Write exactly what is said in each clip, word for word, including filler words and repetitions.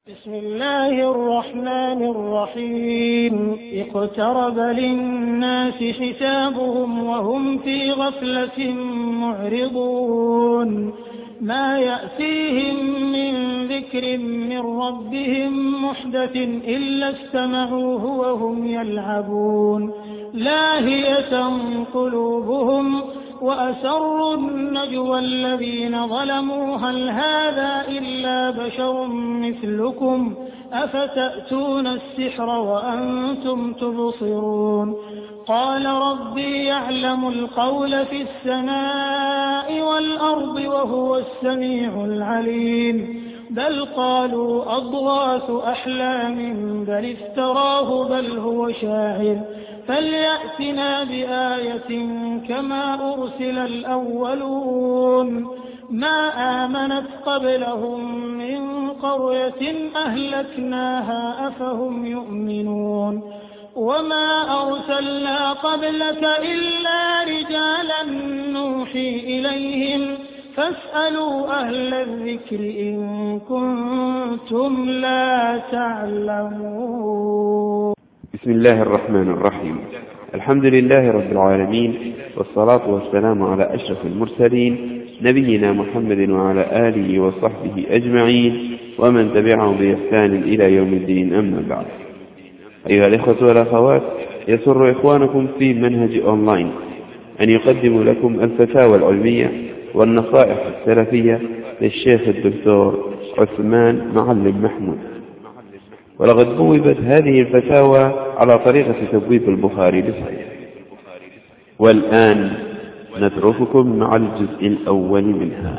بسم الله الرحمن الرحيم اقترب للناس حسابهم وهم في غفلة معرضون ما يأتيهم من ذكر من ربهم محدث إلا استمعوه وهم يلعبون لاهية قلوبهم وأسروا النجوى الذين ظلموا هل هذا إلا بشر مثلكم أفتأتون السحر وأنتم تبصرون قال ربي يعلم القول في السماء والأرض وهو السميع العليم بل قالوا أضغاث أحلام بل افتراه بل هو شاعر فليأتنا بآية كما أرسل الأولون ما آمنت قبلهم من قرية أهلكناها أفهم يؤمنون وما أرسلنا قبلك إلا رجالا نوحي إليهم فاسألوا أهل الذكر إن كنتم لا تعلمون. بسم الله الرحمن الرحيم. الحمد لله رب العالمين، والصلاة والسلام على أشرف المرسلين نبينا محمد وعلى آله وصحبه أجمعين ومن تبعهم بإحسان إلى يوم الدين، أما بعد. أيها الإخوة والأخوات، يسر إخوانكم في منهج أونلاين أن يقدم لكم الفتاوى العلمية والنصائح السلفية للشيخ الدكتور عثمان معلم محمود، ولقد بوبت هذه الفتاوى على طريقة تبويب البخاري لصحيح. والآن نترككم مع الجزء الأول منها.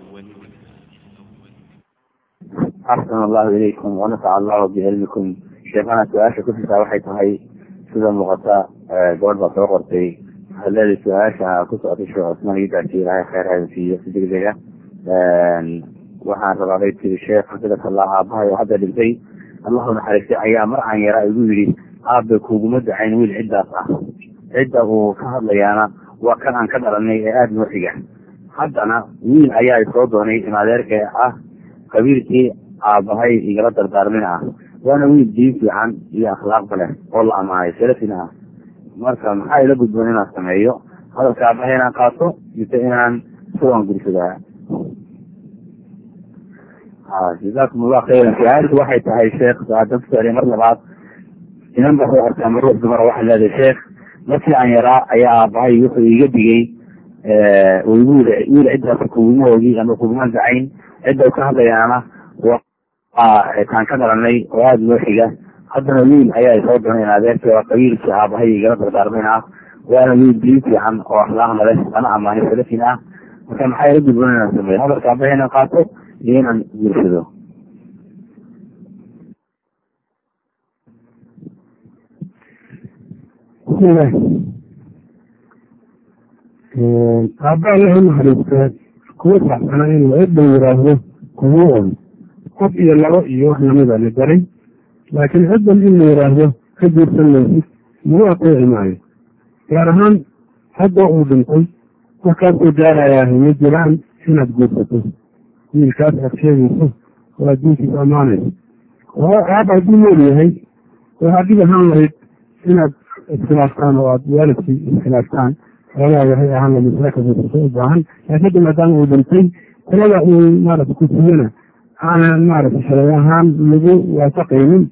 أحسن الله إليكم ونفع الله بعلمكم. شيخنا سؤاشا كتبتا waxay tahay sida muuqata gobol soo qortay halada su'aasha ku socotay Sheekh Cusmaan Idaati ilaahay khayr ha siiyo si degdeg ah. waxaan rabaa intii Sheekh xafidaka Allah aabahay hadda dhintay Allahu naxariistay ayaa mar aan yaraa igu yiri aabe kuuguma dacayn wiil cidaas ah cida uu ka hadlayana waa kan aan ka dhalanay ee aad nuuxiga haddana wiil ayaa soo doonay in adeerka ah qabiilkii aabahay igala dardaarmin ah waana wiil diin fiican iyo akhlaaq leh oo la amaanay salafina ah marka maxay la gudboon inaan sameeyo hadalka aabahay inaan qaato inta inaan suwan gursadaa. جزاكم الله خيرا. في عائلة واحد هاي الشيخ سعادة سؤالي مرة بعض إنما بقى أرسل مرة مرة واحد هذا الشيخ مثل أن يرى أي أبعي يخذ يجدي ويقول يقول عدة تكوينه ويجي أنه كومان دعين عدة وكهذا يعني وكان كدر عني وهذا الوحيدة حتى نقول أي يصدر من هذا وقبيل الشعب هاي يقدر دارمنا وأنا نقول بيتي عن وأخلاقنا ليس أنا عم هاي ثلاثين وكان حي رد يقولون نسمي هذا الكعب هنا قاطع لين يرشدوا. أبا لهم حريصات كوة أنا إن وإبن يراهده كوون قف إلى الله يوحنا ماذا لدري لكن عدل إن يراهده خدر سنة مواقع معي يارهان حد أعودنكم وكان أجارة ياهي يجران هنا تقول من كاتب شيء وديك أمانة وهذا يقول هي وهذه هم هي هنا الخلافان وأدوار في الخلافان ولا هي أهم من ذلك الصوبان لكن ما دام ودنتي ولا ما رأت كتيرنا أنا ما رأت شريان لجو وتقييم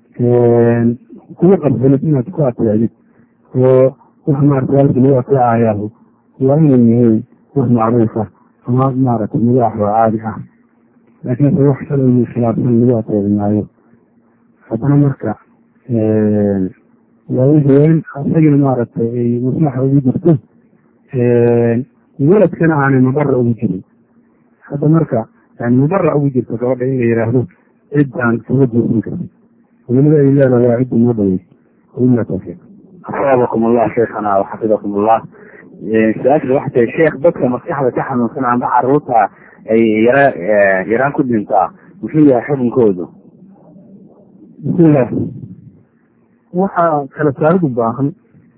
كل قبلتنا تقاط يعني وهم رجال دلوقتي عياله وين هي معروفة ما مارت الملاح وعادها لكن سيحصل من خلاف الوقت المعروف حتى مركع لو يجين أسجل مارت مصلح ويجبته ولد كان عن مبرع وجدي حتى مركع يعني مبرع وجدته كوضع يراهدوه عد عن توجه منك ومن ذا إلا لا يعد مبرعي وإلا توفيق. أصابكم الله شيخنا وحفظكم الله. سؤال الواحد يا شيخ بكرة مصيحة بتاعها من صنع عن بحر روتها يران كل انتاع وفيها حب كودو. بسم الله. وحا كانت تارد باخن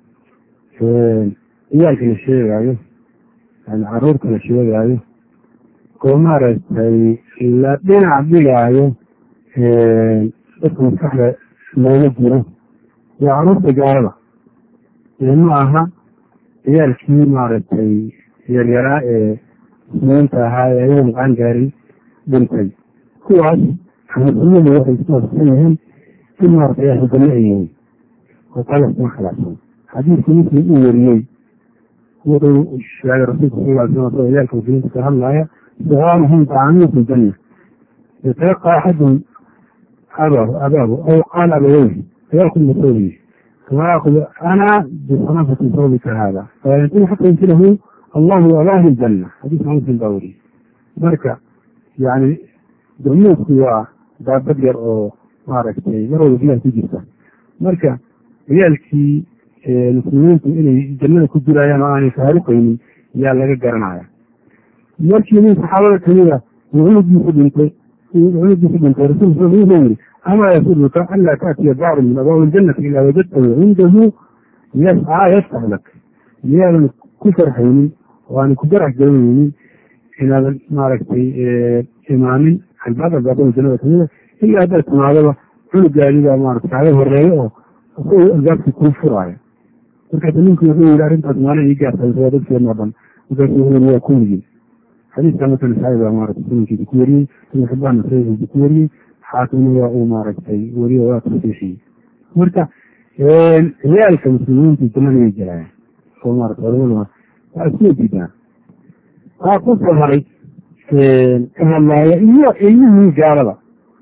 إياك الشيء يعني العرور كان الشيء يعني كومارس هي إلا بين عبدالله dadka maskaxda looga jiro iyo caruurta gaalada ma aha ciyaalkii maaragtay yaryaraa ee muslimiinta ahaa ee ayaga maqaan gaarin dhintay kuwaas muslimiintu waxay isku waafaqsan yihiin in maaragtay ahlujanno ay yihiin oo talas ma khilaafsan xadiidkii muslim uu wariyey wuxuu sheegay rasuulka sal lla alay slam ciyaalka muslimiinta ka hadlaaya صغارهم طعامهم في الجنة يتلقى أحدهم أباه أباه أو قال أبويه فيأخذ بثوبه فيأخذ أنا بصنافة ثوبك هذا فينتهي حتى يمثله الله وأباه الجنة حديث عن في الدوري بركة يعني دعوه سواء دا بدر أو معركة يروا بها في جسد بركة ريالكي المسلمين إلي الجنة كدر أيام أنا فارقين يا لك قرنايا markii nin saxaabada kamida cunugiisu dhintay cunugiisu dhintay rasuulku wuxuu yiri ama yasuruka anlaa taatiya bacru min abwaabi ljannati ilaa wajadtahu cindahu yascaa yaftax lak miyaadan ku farxaynin oo aan ku jarax garanaynin inaadan maaragtay imaanin albaab albaabada jannada kamida ilaa haddaad timaadaba cunugaadiga maarata kaaga horeeyo oo isagoo albaabkii kuu furaayo markaas ninku wuxuu yiri arrintaas maalin ii gaartay waa dadkeena o dhan markaas wuxuu yiri waa kumigin xadiidka markan saaiba maaragtay sunankiisa ku wariyey ibn xibbaanna saxiixiisa ku wariyey xaakimna waa uu maaragtay wariyo waa tasiixiyey marka ciyaalka muslimiinta jannadayay jelaayaan oo maarata culamada waa isku diidaan waa ku soo haray ka hadlaaya iyo ilmihii gaalada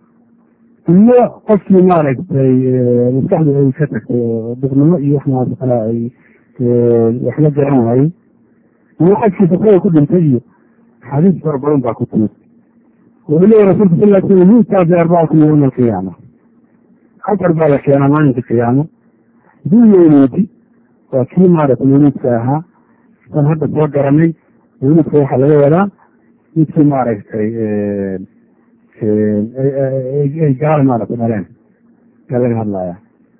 iyo qofkii maaragtay maskaxdu ay ka tagtay oo duqnimo iyo wax noocaas kale ay wax la garan waayey iyo qofkii sakrada ku dhintay iyo xadiis fara badan baa ku timid wuxuu leeyahy rasulka sal ly slam yu'taa biarbacati yawma alqiyaama afar baa la keenaa maalinka qiyaamo dunyowneedi waa kii maaragtay mawliidka ahaa san hadda soo garanay mawliidka waxaa laga wadaa midkii maaragtay ay gaala maaragtay dhaleen yaa laga hadlaya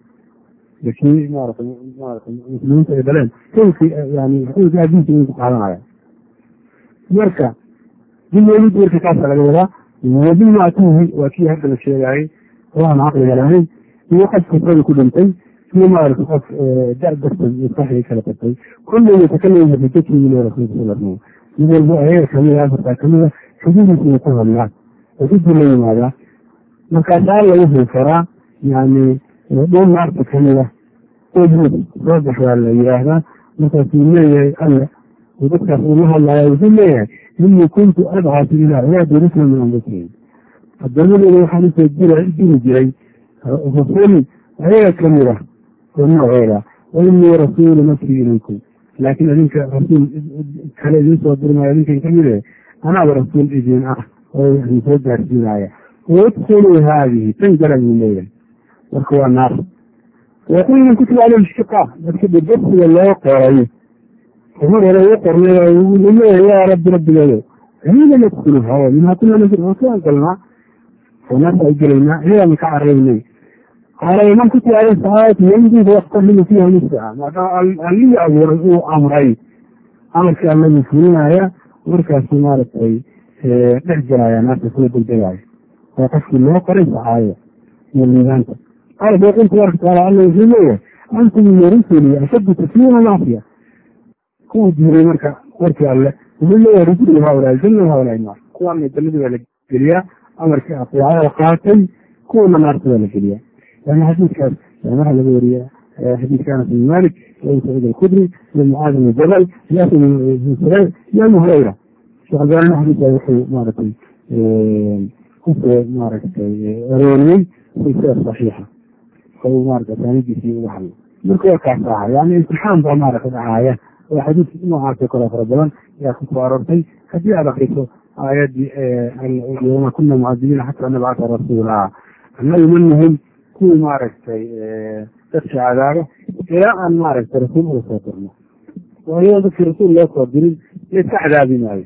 kii maarata maarata muslimiinta ay dhaleen kolkii yani xukunka addiinka inay ku qaadanaya marka dimawlid marka kaasa laga wadaa wabimaatuhi waa kii hadda la sheegaayay waxaan caqliga lahayn iyo qofka saga ku dhintay iyo maarata qof da dartay iyo saxii kala tagtay kulli yatakalama fi takriimi rasuulka sal slam mid walba ayaga kamida afartaa kamida xuduudiisa ku hadlaa xuduudii la yimaadaa markaasaa lagu hilfaraa yani dhul naarta kamida ojud soo bax waa la yidhaahdaa markaasuu leeyahay alle dadkaas uu la hadlaya wuxuu leeyahay inii kuntu abcasu ilaa cibaadi rusla min anfusihim adoomadooda waxaan usoo jira diri jiray rasul ayaga kamida oo noocooda wa inii rasuulu nafsii ilaykum laakiin adinka rasuul kale idin soo dirmaayo adinkan kamide anaaba rasuul idin ah oo idin soo gaarsiinaya udkhuluu haadihi tan gala buu leeyahay marka waa naar ويقول من كتب عليه الشقاء لكن الدرس الله قرأيه ومرة لا يقرأ ويقول الله يا رب رب العالمين هنا ندخل الهواء منها كلنا نزل وكان قلنا وناس أجلنا هي مكعرين قال من كتب عليه ساعات ينجي ويختم منه فيها نسعة اللي أول أمرين أمر كان من يسمينها هي وركا سمارة أي نحجر يا ناس يسود البيعي وقفل الله قريب سعاية من الميزان قال بيقول تبارك وتعالى الله يجزيه أنتم من رسلي أشد تسليما معصية كون جيري مركا وركي الله يقول له رسل هؤلاء الجنة وهؤلاء النار كون يتلدوا على الجرياء أمرك أطيعاء القاتل كون نارتوا على الجرياء يعني حديث كان يعني هذا الورياء حديث كان في مالك وابن سعيد الخدري من معاذ بن جبل يأتي من سعيد يا أم هريرة شغل بأن حديث يحيى مارتي كفر مارتي روني في سير صحيحة أو ماركة ثانية في وحل مركوا كعصاها يعني امتحان ضع ماركة دعاية وحديث نوعات يقرأ فربلا يأخذ فاررتي حديث على خيطه آيات يوم كنا معذبين حتى أن نبعث رسولا أنه منهم كل ماركة تخشى عذابه إلى أن ماركة رسول الله صدرنا وهي ذكر رسول الله صدرين يتعدى بنا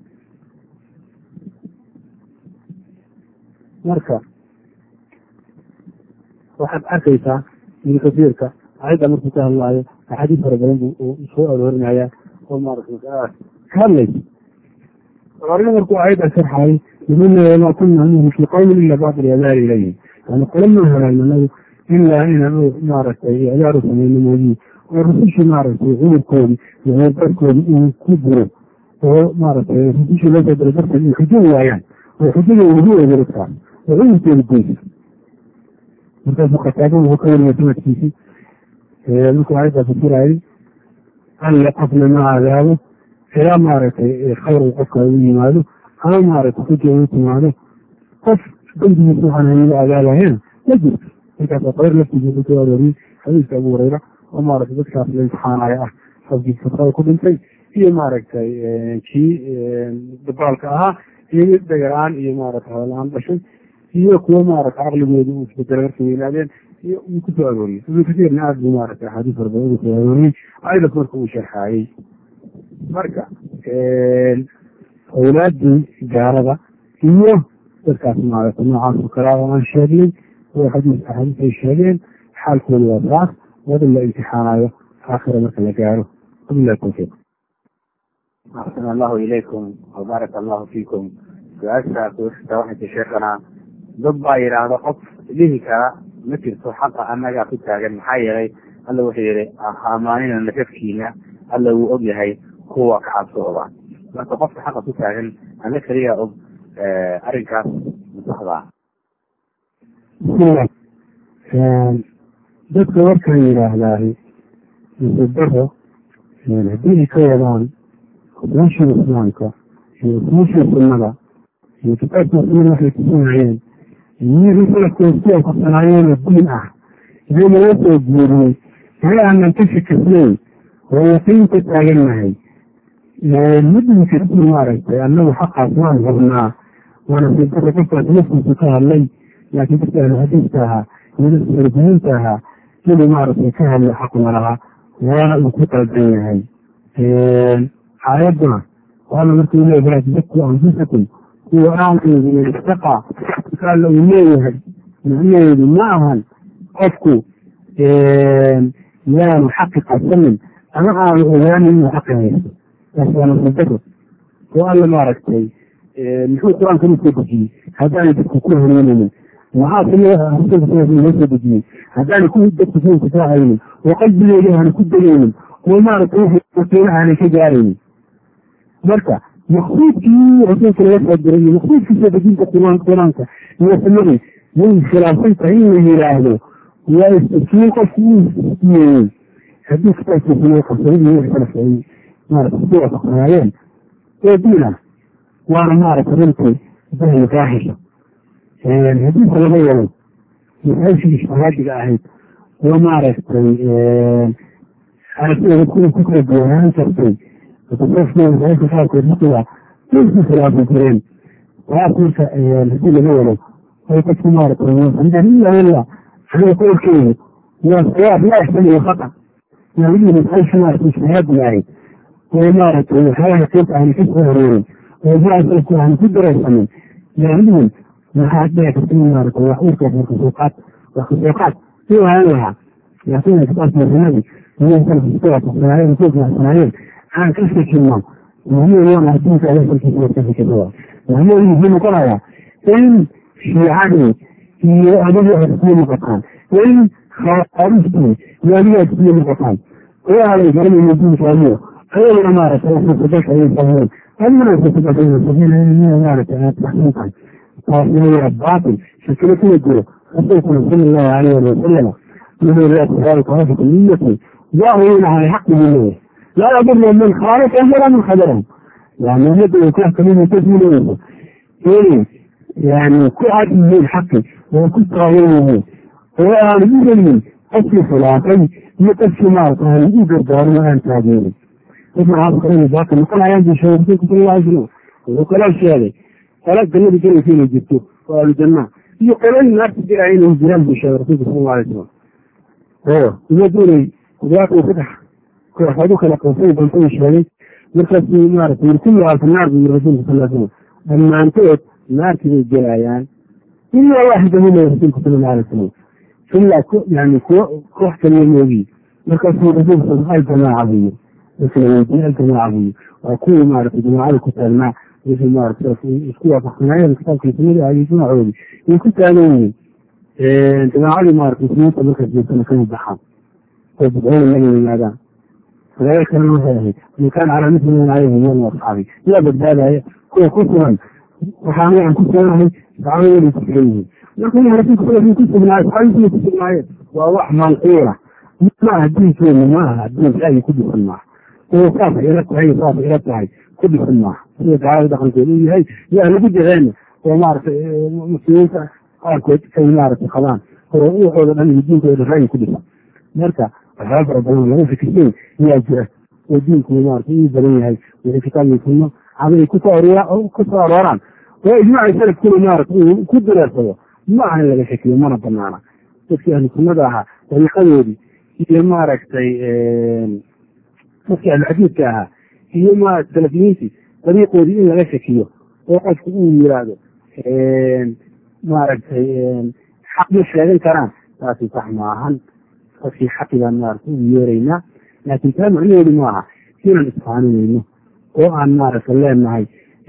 مركة waxaad arkaysaa ibn kasiirka ayadda markuu ka hadlaayo axaadiis fara badan buu soo aroorinayaa oo maaragtay ka hadlaysa وأرنا مركو عيد أسرحي يقول ما كنا مثل قوم إلا بعض اليدار إليه يعني قلنا هنا أنه إلا أنه معرفة يعرف من الموجود ورسيش معرفة غير كون غير كون كبره ومعرفة رسيش لا تدرس الحجوة يعني والحجوة وجوه ذلك وغير تلقيه مركز مقتادون وكون يتمت فيه لكم عيدة كثيرة هذه أن لقفنا مع ذلك إلى معرفة خير الحكا ويماله أنا معرفة كجوة ويماله قف قلت يسوح عنه إلى أدالة هنا يجب إذا تطير لك تجيب كوالوري حديث أبو هريرة ومعرفة ذكرى في الامتحان على أحد حفظي فترة كل شيء هي معرفة شيء دبالك أها هي دقران هي معرفة الآن بشر هي كوا معرفة عقل بيدو في تغير في العلم هي يكتب أولي في كثير ناس بمعرفة حديث ربعي في أولي أيضا مركو شرحي مركا أولاد جاربة هي تركات معرفة نوعات الكلام عن الشهرين وحديث أحاديث الشهرين حال كل الوضعات وذل الامتحان آخر مثل جاره وبالله التوفيق. أحسن الله إليكم وبارك الله فيكم. سؤال توحد شيخنا ضبع إلى قف به مثل صحة أنك في التاجر محيري ألا وحيري أمانين أن تفكينا ألا وأبيهي هو كعب صعوبة ما تقف حقا في التاجر أنك لي أب أرنكا متحضر. بسم الله. dadka warkan yidhaahdaay musadaro haddii ka wadaan usuushii islaamka iyo usuushii sunnada iyo kitaabka sunnada waxay kusanayeen iyo risalkoodii ay kusanayeen diin ah iyo laga soo jeediyey ee aanan ka shakisnayn oo yaqiinka taagannahay midinka maaragtay annagu xaqaas waan hubnaa waana sidaro qofkaas naftiisa ka hadlay laakiin dadka ahlu xadiiska ahaa iyo sarjiinta ahaa sidii maaragtay ka hadlay xaquma laha waana uu ku qaldan yahay aayaduna waana markuu leeyahay dadku anfusakum kuwa aankeedu istaqa kaala uu leeyahay macnaheedu ma ahan qofku yaanu xaqi qabsanin ama aanu ogaanin inuu xaqi haysto taas waana sadaro oo alla maaragtay muxuu qur-aanka u soo dejiyey haddaanay dadku ku hanuuninin waxaa loo soo dejiyey haddaana ku dadku soonka soo haynin oo qalbigeeda aana ku degaynin oo maaragtay wasiila aanay ka gaaraynin marka maqsuudkii rasuulka laga soo diray iyo maqsuudkii soo dejinta qur-aanka iyo sunnadii way khilaafsan tahay in la yidhaahdo waa istiin qofku uu istiyeeyey haddii kitaabka sunnada qabsaday iyo wixii kala socday maaragtay si waafaqsanaayeen ee diin ah waana maaragtay runtii jahli faaxisha hadiisa laga yalo masaashii ijtihaadiga ahayd oo maaragtay aragtida ku ku kala duwanaan kartay tasawufka masaashii qaarkood markiiba ku khilaafi jireen waas marka hadii laga yalo ay dadku maaragtay ila ila aniga qowlkeedu waa sawaab laa yaxtamilu khata yaalihii masaashii maaragtay ijtihaadiga ahayd oo maaragtay waxyaalaha keenta aanu ka soo horoorin oo jaasalku aanu ku daraysanin yaalihii waxaa dhici karta in maaragtay wax uurkaas warkasuuqaad warkasuuqaad si waan lahaa laakiin kitaabka sunnadii iyo salafka waafaqsanaayeen ku waafaqsanaayeen aan ka shakino muhiim waana adduunka asalkiisa ka shakino muhiim wuxuu noqonayaa in shiicadii iyo adigu ay isku noqotaan in khawaarijtii iyo adigu ay isku noqotaan oo halay garanayno diinkaadiyo ayaguna maaragtay saddex ayay sameeyeen adiguna saddex ayay sameeyeen maaragtay aad baxsan tahay taasina baatil shakilo kuma jiro rasuulkuna sala allahu alayhi wasalam wuxuu leeyahay daalika waafaqu niyyati ظاهرين على حق الله لا يضر من خالف ولا من خبره يعني يبدو يكون كلمة تسمينه إيه يعني كل عدد من الحق وكل قائمه هو يعني يجب أن خلافين يتسمى معه يجب دارنا أن تعدينه اسمع هذا الكلام ذاك نقول عيان شيء يقول كل الله يجلو وقال الشيء هذا قال الجنة بكل فيه جبته قال الجنة يقول الناس تدير عينه جيران بشيء رسول الله عليه وسلم ايوه يقول وذاك وفتح كيف لك وصيب بنتين الشهرين مركز في نار يرسلها في النار من الرسول صلى الله عليه وسلم أما أنتت نار كذا الجلايان إلا واحدة من الرسول صلى الله عليه وسلم إلا يعني كوح كاليومي مركز في الرسول صلى الله عليه وسلم الجماعة عظيمة مثل الجماعة عظيمة وأكون معرفة جماعة الكتاب مع wixii maaragtay isku waafaqsanaayeen kitaabkii sunnada ahli jamacoodii ay ku taagan yihiin jamaacadii maaragtay sunnada markaas joogtana kama baxaan oo bidcooda laga yimaadaan riwaayad kalena waxay ahayd man kaana calaa misli man calayhi yowma asxaabi yaa badbaadaya kuwa ku sugan waxaan waxaan ku suganahay dacwadeeday ku sugan yihiin marka in rasuulka sallallahu ku sugnaayo asxaabiisina ku sugnaayeen waa wax manquula maaha diinkeena maaha diin ay ku dhisan maaha oo saas ila tahay saas ila tahay ku dhisan maaha sida dacwada dhaqankeedu uu yahay yaa lagu jeceen oo maaragtay muslimiinta qaarkood ay maaragtay qabaan oo waxooda dhan iyo diinkooda ra'yi ku dhisan marka waxyaaba fara badan laga fikirsan yaa jira oo diinku maaragtay uu badan yahay wixii kitaabkii sunno caday ku soo arooraan ku soo arooraan oo ijmaaci salafkuna maaragtay uu ku dareersado ma aha in laga shekiyo mana banaana dadkii ahlu sunnada ahaa dariiqadoodii iyo maaragtay dadkii ahluxadiidka ahaa iyo maaragtay salafiyiintii dariiqoodii in laga shekiyo oo qofku uu yiraahdo maaragtay xaq ma sheegan karaan taasi sax maahan qofkii xaqibaan maaragtay ugu yeeraynaa laakiin taa macnaheedu maaha inaan isfaaninayno oo aan maaragtay leenahay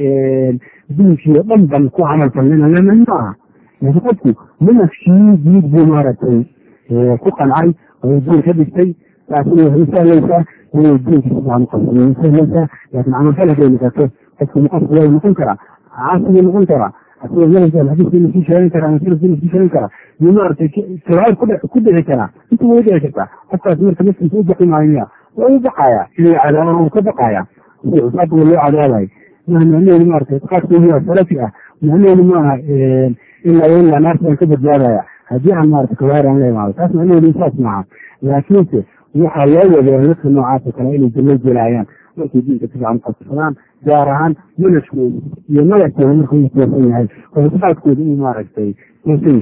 diinkii oo dhan ban ku camal falnayna leenahay maaha laakiin qofku manafkii diid buu maaragtay ku qancay oo diin ka dhigtay taasina waxay sahlaysaa inay diinka sifiican uqabsadeen sahlaysaa laakiin camalfal haday noqoto qofku muqasir waa noqon karaa caasibuu noqon karaa asagoo manhajka alxadiiska lasii sheegan karaa ama salafka lasii sheegan karaa iyo maaragtay sawaab ku dhici karaa inta way dhici kartaa qofkaas marka naftiisa u baqi maayo waa u baqaaya inay cadaabana uu ka baqaaya sida cusaabka loo cadaabayo maaha macnaheedu maaragtay qaadkooda salafi ah macnaheedu maaha ilaa ilaa naartaan ka badbaadaya haddii aan maaragtay kabaari aan la imaado taas macnaheedu saas maaha laakiinse waxaa loo wadaa dadka noocaasa kale inay jallo jelaayaan markay diinka si fiican uqabsadaan gaar ahaan manajkooda iyo magacooda markuu u toosan yahay oo sifaadkooda uu maaragtay toosan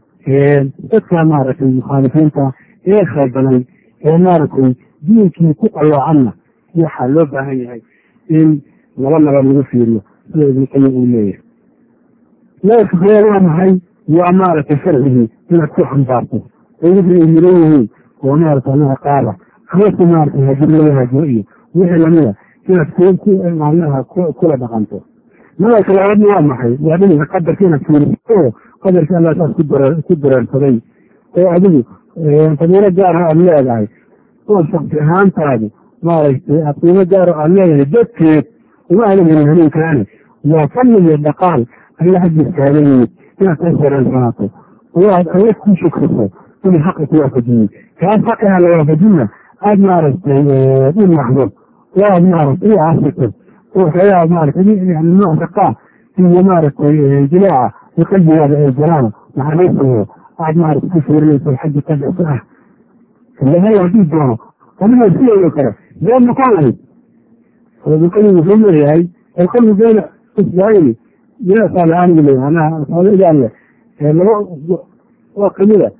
yahay dadka maaragtay mukhaalifiinta ee khaldanay ee maaragtay diinkii ku qaloocanna waxaa loo baahan yahay in laba nabad lagu fiiriyo sida ibnu qayim uu leeyahay nabarka kale waa maxay waa maaragtay sharcigii inaad ku xambaarto oo wixii ay miran yihiin oo maaragtay anaga qaada hawsa maaragtay hadir laga haajiyo iyo wixii lamida inaad ku macnaha kula dhaqanto nabarka labaadna waa maxay waa dhinaca qadarka inaad fiiriso oo qadarka alla saas ku dareersaday oo adigu fadiilo gaara aada leedahay oo shaksi ahaantaadu maaragtay qiimo gaaro aada leedahay dadkeed uma aadan helin hanuunkaani waa fanni iyo dhaqaal alla xaggiis kaaga yimid inaad ka sareensanaato oo aad alla ku shukriso inuu xaqa ku waafajiyey kaas xaqaha la waafajina aada maaragtay u naxdo oo aada maaragtay u caasito oo waxyaalaha maaragtay yani nooc shaqaa iyo maaragtay jilaaca iyo qalbigaada ee jalaana naxariisayo aad maaragtay ku fiirinayso xaggi qadasa ah ilahay haddii doono adiga sidoo kale yaa noqon lahayd ibnuqayim wuxuu leeyahay alqalbu bayna isbacayni yaa saaliaanigu leeyahay manaha saaligaan leh laba waa kamida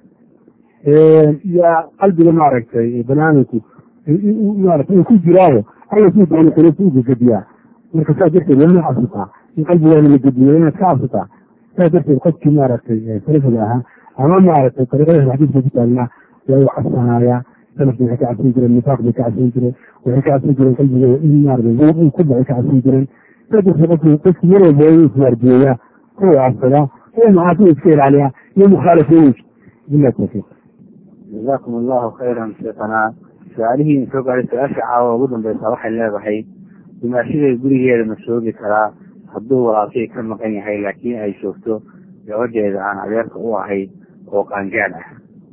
yaa qalbiga maaragtay banaaninku maaragtay uu ku jiraayo alla suu doono qulubta u gegediyaa marka saas darteed waa inaad cabsataa in qalbigaada la gediyo inaad ka cabsataa saas darteed qofkii maaragtay salafiga ahaa ama maaragtay dariiqada xadiiska ku taagnaa waa u cabsanayaa salafki waxay ka cabsan jireen nifaaq bay ka cabsan jireen waxay ka cabsan jireen qalbigooda in maaragtay zuur uu ku dhacay ka cabsan jireen saas darteed qofki qofki mar walba waa inuu iswaardiyeeyaa oo cabsadaa oo macaasida iska ilaaliyaa iyo mukhaalafooyinka billahi tawfiiq jazakum allahu khayran sheekhanaa su-aalihii soo gaaray su-aasha caawa ugu dambeysa waxay leedahay dumaashiday gurigeeda ma joogi karaa hadduu walaalkay ka maqan yahay laakiin ay joogto gabadeeda aan adeerka u ahayd oo qaangaad ah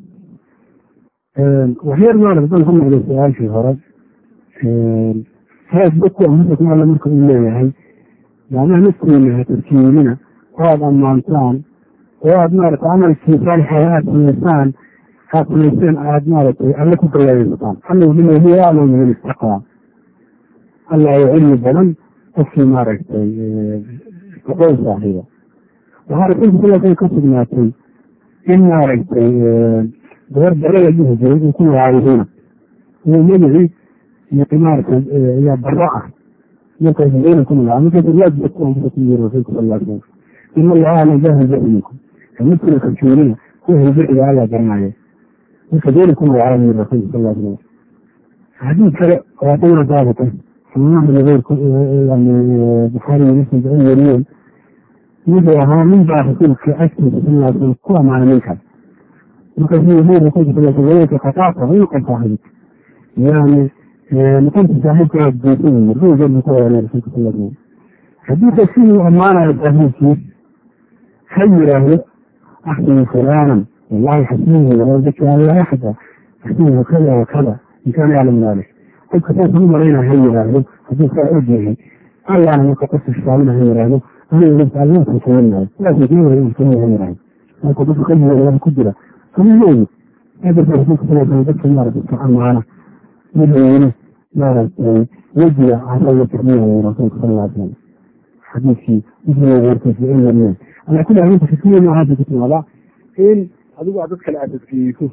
waxyar maarag dan ku noqday su-aashii hore saas dadku amasa alla marka uu leeyahay macnaha naftiina ha tarkiinina oo aada ammaantaan oo aada maaragtay camalkii saalixa aada samaysaan aad samayseen aada maaragtay alle ku galeeystaan alla wuxuu hiya aclamu min istaqaa alla oo cilmi badan qofkii maaragtay aqoon saaxiiba waxaa rasuulka sal slam ka sugnaatay in maaragtay gabar barada dhihi jiray uu ku magacaabihina uu magacii iyo maaragtay ayaa baro ah markaas zeyna ku magacaab markaas riwaajka ku anfusakum yiri rasuulka sal alla slam in allaha aclam jahil bixminkum kamidkina kaljoonina kuwa hilbiciga alla garanaya marka zeyna ku magacaaba yiri rasuulka sal alla slam xadiid kale oo asaguna daabata من غير يعني بحالي مثل بعين يبقى من بعد تلك أكثر إلا القوة مع المنكر ممكن هو يقول في الولايات قطعت غير صاحبك يعني نقول صاحبك بيتين الروز المقوى على رسولك صلى الله عليه وسلم حديث فيه أمانة التهيئ خيره أحسن فلانا والله حسنه ولو ذكر لا أحد حسنه كذا وكذا إن كان يعلم ذلك قد كتبت هم علينا هيره حديث أرجعه قال أنا مقتص الشعالين هيره أنا يجب أن يكون فلانا لا تجيبه يمكن هيره أنا قد أتكلم ولا كدرة فمن يوم هذا الرسول صلى الله عليه وسلم ذكر الله سبحانه معنا يدعونه لا يجري على التحميه رسول صلى الله عليه وسلم حديثي مثل ما قلت في علم الناس أنا كل أعلم تشكيل مع هذا كتب الله إن أدوك أدوك العدد فيكو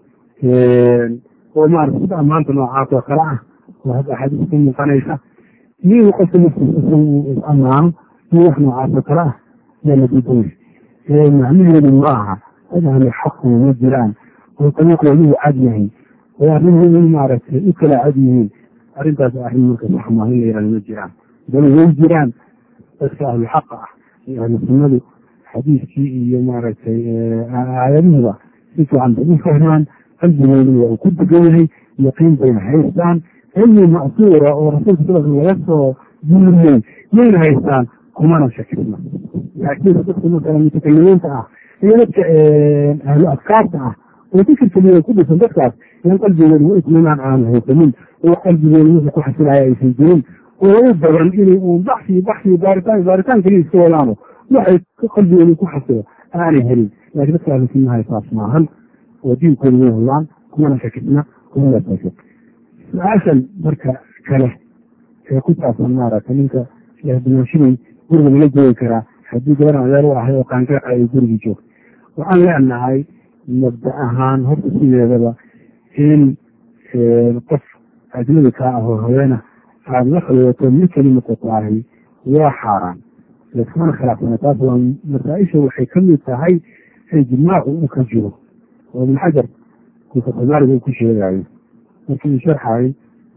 هو ما أعرف طبعا ما أنت نوعات وقراءة وهذا حديث من قنيسة ليه وقت نفسه أمام ليه نوعات وقراءة لأنه بيدوش نعمله بالله هذا الحق والجيران والطريق له عدله ويعلمه من معرفة إكل عدله أرنت أحلمك الرحمة هي إلى الجيران بل هو الجيران أسأل الحق يعني السنة حديث في معرفة عالمه سيكو عن بني فهمان الجنين وكنت قوله يقين بين حيثان هي مأثورة ورسول صلى الله عليه وسلم جنين من حيثان كمان شكلنا يعني تقصد مثلا متكلمين تعه هي لك أهل الأفكار تعه وتكر كلمة كل صندوق يعني قلب جنين إتمنان عن هيثمين وقلب جنين يكون حسن عيائي في الجنين ويبدأ إلي وضحي ضحي بارتان بارتان كليل سوى لانه وحي قلب جنين يكون حسن آني هلي لكن أسأل في النهاية فاسمها هل ودين كل يوم الله كمان شكلنا كمان تفكر عشان بركة كله كنت أصلا نارا كنك يهدنا قرب من الجوي كرا حديث لنا غير واحد وكان كرا يقول يجوك وأن لأن هاي مبدأ أهان هو تسير هذا إن القف أجنبي كأه هوينا على نخل وتملك كلمة الطاهي هو حاران لكن خلاف نتاس ومتائشه وحيكمل هاي جماع ومكجره ومن حجر كيف تدار بين كل شيء يعني لكن شرح هاي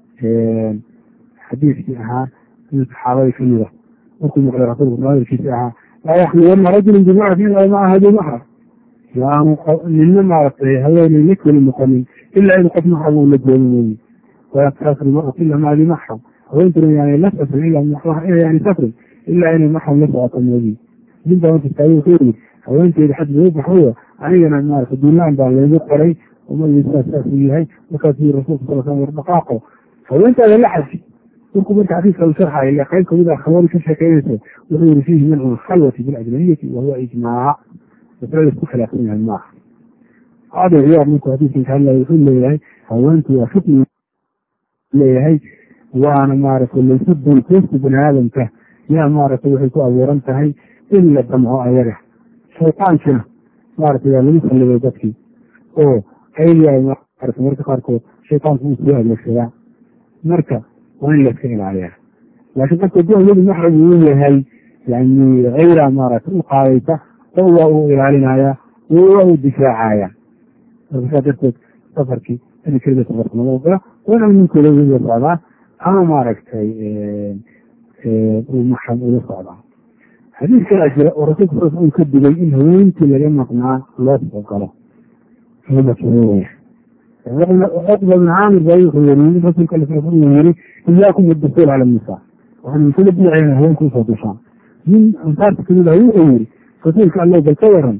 حديث فيها الصحابة كلها وكل مقدار رسول الله فيها لا يحملن رجل جماعة فيها مع هذه المحر يعني لنا معرفة هذا اللي يكون المقامين إلا إن قد محرم ولا جوانين ولا تأثر المرأة إلا مع ذي محرم وانت يعني لا تأثر إلا محرم يعني تفرق إلا إن المحرم لا تأثر النبي جنت وانت تستعيد خيري وانت لحد ذلك محوية علينا أن نعرف الدولان بقى اللي يذوق عليه ومن يستأثر فيه وكثير الرسول صلى الله عليه وسلم رقاقه فوانت على لحد تركوا بنت عديثة وشرحة اللي قيلكم إذا خوالي كشة كيسة وغير فيه منه الخلوة بالأجنبية وهو إجماع بسرعة كفلة منها الماء هذا الرياض منكم حديث إن شاء الله يقول لي هوانت وفتني لي وأنا ما أعرف اللي يسد الكيس بن هذا انته يا ما أعرف يحيكوا أورانت هاي إلا الدمع أيره شيطان شنه ما أعرف إذا لم يصل لبيتك أوه أي ما أعرف مرتقاركو شيطان في مسيح الشياء مركب وين لا تكلم عليها لكن قد تجيه يد المحرم هاي يعني غير أمارة القاعدة هو إلى يا هو الدفاع يا فكرت سفرك أنا كذا سفرت موضوع وأنا من كل ذي الصعبة أنا ما ركت المحرم ولا صعبة حديث كذا ورسول صلى الله عليه وسلم كذب إنه وين كل يوم مقنع لا تفكره هو مسؤولية وأطلب من عامر ضيق اليمين فصل كل فرصة يميني إياكم الدخول على النساء وهم من كل ابن عين هون كل فضيشان من أنصار تكذل هو أميري فتلك الله بل كورا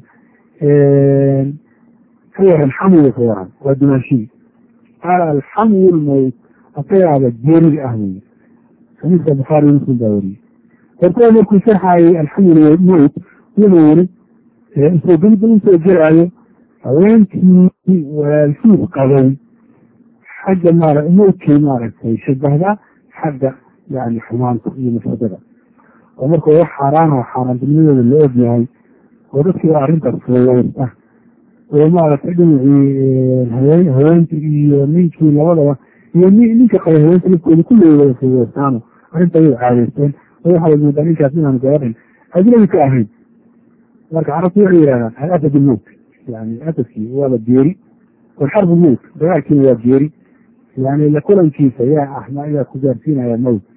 كورا حمو كورا ودماشي قال الحمو الموت أطيع على الجير الأهمية فنسى بخاري مثل دوري فالتالي يكون شرحة الحمو الموت يموري انتو بنت انتو جرعي haweenkii walaalkiis qabay xagga maara moodkii maaragtay shabahda xagga yani xumaanta iyo mafsadada oo marka wax xaaraan oo xaaraantinimadooda la og yahay oo dadkii arrintaas fulaysta oo maaragtay dhinacii haweenkii iyo ninkii labadaba iyo ninka qabay haweenkii lafkooda kulleey wada fulaystaano arrinta way caadaysteen oo waxaa la moodaa ninkaas inaan gabadhan ajnabi ka ahayn marka carabtu waxay yidhahdaan al-asad ilmowt يعني أتسي هو الديري والحرب الموت دعاكي هو الديري يعني لكل كيسة يا أحنا إذا كجارتين يا موت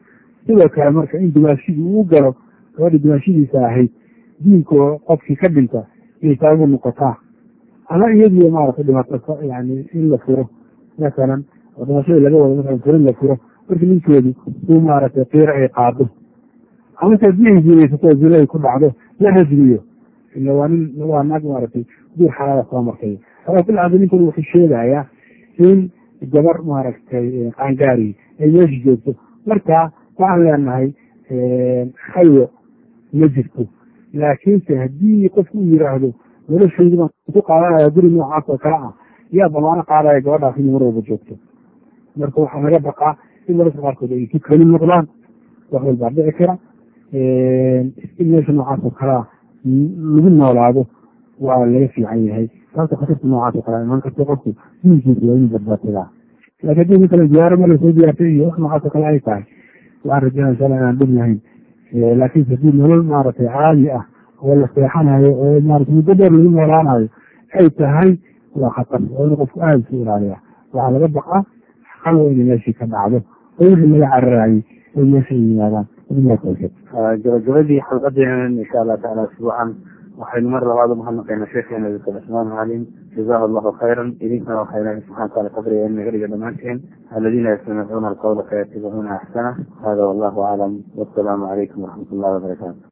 sidoo kale marka in dumaashidii uu galo gabadha dumaashidiisa ahayd diinka qofkii ka dhinta inay taagu noqotaa ama iyadii maaragtay dhimato yani in la furo masalan oo dhimashadii laga wado marka furin la furo markii ninkeedu uu maaragtay qiiro ay qaado amase haddii ay zinaysato zina ay ku dhacdo la rajmiyo ila waa nin waa naag maaragtay guur xalaala soo martay alaa kul caada ninkan wuxuu sheegayaa in gabar maaragtay qaangaari ay meesha joogto marka waxaan leenahay xayo ma jirto laakiinse haddii qofku u yiraahdo noloshaydi baan ku qaadanaya guri noocaas oo kale ah yaa damaano qaadaya gabadhaas in mar walba joogto marka waxaa laga baqaa in mararka qaarkood ay ku keli noqdaan wax walbaa dhici kara in meesha noocaas oo kalea lagu noolaado waa laga fiican yahay sababta khatarta noocaas oo kale iman karta qofku diinkiisa waa in badbaatadaa laakiin haddii kale diyaaro mala soo diyaartay iyo wax noocaas oo kale ay tahay waxaan rajaynaa insha allah inaan dhib lahayn laakiinse haddii nolol maaragtay caadi ah oo la seexanayo oo maarata muddo dheer lagu noolaanayo ay tahay waa khatar oo in qofku aada isu ilaaliya waxaa laga baqaa xalwa inay meeshii ka dhacdo oo wixii laga cararayay ay meesha yimaadaan gabagabadii xalqadeena insha allah taala asbuucan waxaynu mar labaad umahadnaqaynaa sheekheena doctor cismaan macalin jazahu allahu khayran idinkana waxaa ilahi subxana wataala qabriya in naga dhiga dhammaanteen aladiina yastamicuuna alqawla fayatabicuuna axsana hada wallahu aclam wassalaamu calaykum waraxmat ullahi wabarakaatu